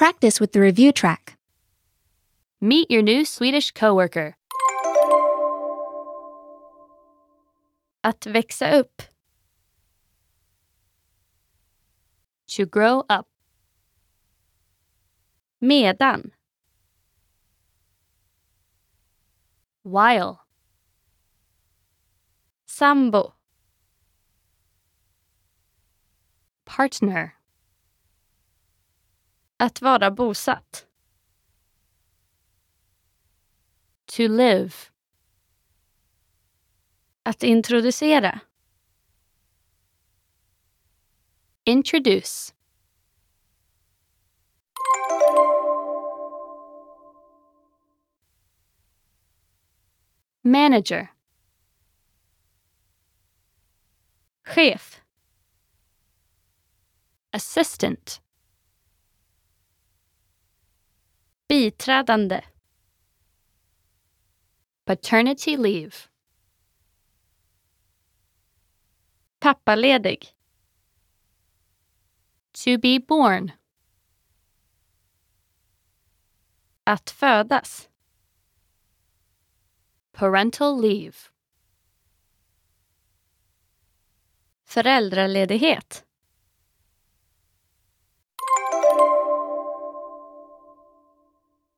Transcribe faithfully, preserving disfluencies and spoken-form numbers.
practice with the review track. Meet your new Swedish coworker. Att växa upp. To grow up. Medan. While. Sambo. Partner. Att vara bosatt. To live. Att introducera. Introduce. Manager. Chef. Assistant. Biträdande. Paternity leave. Pappaledig. To be born. Att födas. Parental leave. Föräldraledighet.